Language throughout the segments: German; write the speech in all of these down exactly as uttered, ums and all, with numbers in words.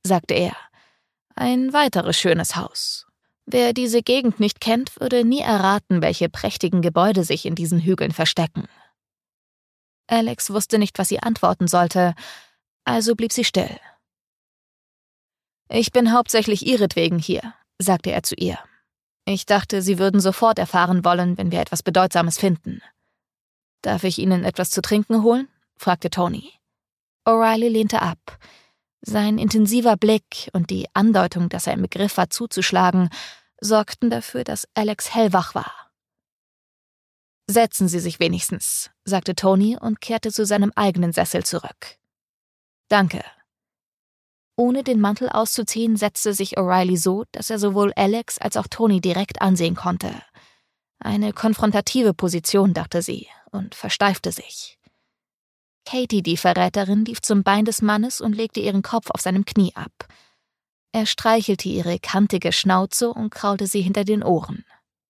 sagte er. »Ein weiteres schönes Haus. Wer diese Gegend nicht kennt, würde nie erraten, welche prächtigen Gebäude sich in diesen Hügeln verstecken.« Alex wusste nicht, was sie antworten sollte, also blieb sie still. »Ich bin hauptsächlich ihretwegen hier«, sagte er zu ihr. »Ich dachte, Sie würden sofort erfahren wollen, wenn wir etwas Bedeutsames finden.« »Darf ich Ihnen etwas zu trinken holen?« fragte Tony. O'Reilly lehnte ab. Sein intensiver Blick und die Andeutung, dass er im Begriff war zuzuschlagen, sorgten dafür, dass Alex hellwach war. »Setzen Sie sich wenigstens«, sagte Tony und kehrte zu seinem eigenen Sessel zurück. »Danke.« Ohne den Mantel auszuziehen, setzte sich O'Reilly so, dass er sowohl Alex als auch Tony direkt ansehen konnte. Eine konfrontative Position, dachte sie, und versteifte sich. Katie, die Verräterin, lief zum Bein des Mannes und legte ihren Kopf auf seinem Knie ab. Er streichelte ihre kantige Schnauze und kraulte sie hinter den Ohren.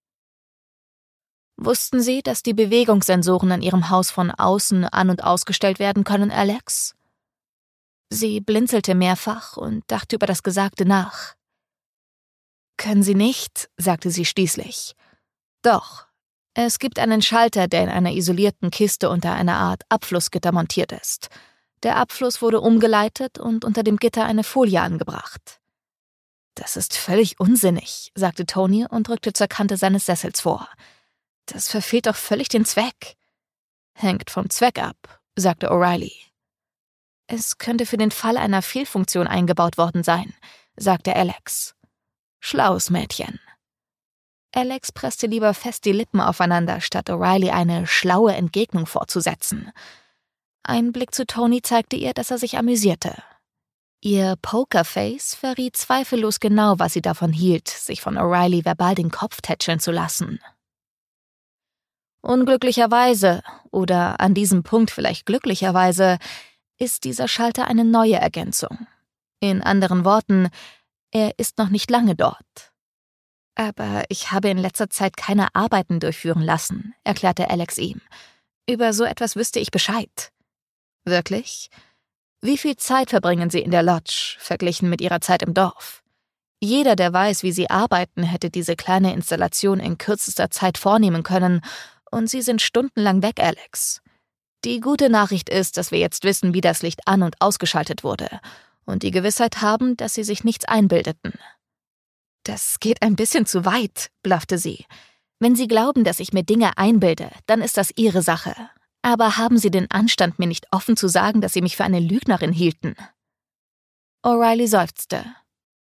»Wussten Sie, dass die Bewegungssensoren an Ihrem Haus von außen an- und ausgestellt werden können, Alex?« Sie blinzelte mehrfach und dachte über das Gesagte nach. »Können Sie nicht?«, sagte sie schließlich. »Doch. Es gibt einen Schalter, der in einer isolierten Kiste unter einer Art Abflussgitter montiert ist. Der Abfluss wurde umgeleitet und unter dem Gitter eine Folie angebracht.« »Das ist völlig unsinnig«, sagte Tony und rückte zur Kante seines Sessels vor. »Das verfehlt doch völlig den Zweck.« »Hängt vom Zweck ab«, sagte O'Reilly. »Es könnte für den Fall einer Fehlfunktion eingebaut worden sein«, sagte Alex. »Schlaues Mädchen.« Alex presste lieber fest die Lippen aufeinander, statt O'Reilly eine schlaue Entgegnung fortzusetzen. Ein Blick zu Tony zeigte ihr, dass er sich amüsierte. Ihr Pokerface verriet zweifellos genau, was sie davon hielt, sich von O'Reilly verbal den Kopf tätscheln zu lassen. Unglücklicherweise, oder an diesem Punkt vielleicht glücklicherweise, ist dieser Schalter eine neue Ergänzung. In anderen Worten, er ist noch nicht lange dort. »Aber ich habe in letzter Zeit keine Arbeiten durchführen lassen«, erklärte Alex ihm. »Über so etwas wüsste ich Bescheid.« »Wirklich? Wie viel Zeit verbringen Sie in der Lodge, verglichen mit Ihrer Zeit im Dorf? Jeder, der weiß, wie Sie arbeiten, hätte diese kleine Installation in kürzester Zeit vornehmen können, und Sie sind stundenlang weg, Alex. Die gute Nachricht ist, dass wir jetzt wissen, wie das Licht an- und ausgeschaltet wurde, und die Gewissheit haben, dass Sie sich nichts einbildeten.« »Das geht ein bisschen zu weit«, blaffte sie. »Wenn Sie glauben, dass ich mir Dinge einbilde, dann ist das Ihre Sache. Aber haben Sie den Anstand, mir nicht offen zu sagen, dass Sie mich für eine Lügnerin hielten?« O'Reilly seufzte.